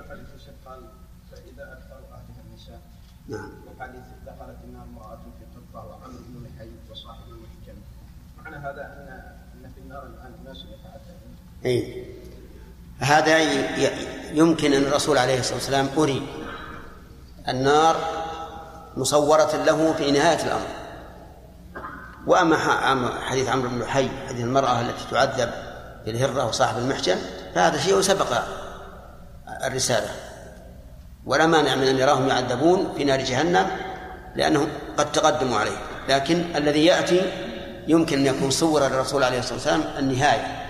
حديث الشيخ قال فإذا أكثر أهلها النساء. نعم. وحديث دخلت إنها امرأة في قطة وعمرو بن لحي وصاحب المحجم. معنى هذا أن في النار الآن الناس يتعذبون. إيه. هذا يمكن أن الرسول عليه الصلاة والسلام أري النار مصورة له في نهاية الأمر. وأما حديث عمرو بن لحي هذه المرأة التي تعذب بالهرة وصاحب المحجم فهذا شيء سبق الرسالة، ولا مانع من أن يراهم يعذبون في نار جهنم لأنهم قد تقدموا عليه، لكن الذي يأتي يمكن أن يكون صور الرسول عليه الصلاة والسلام النهاية.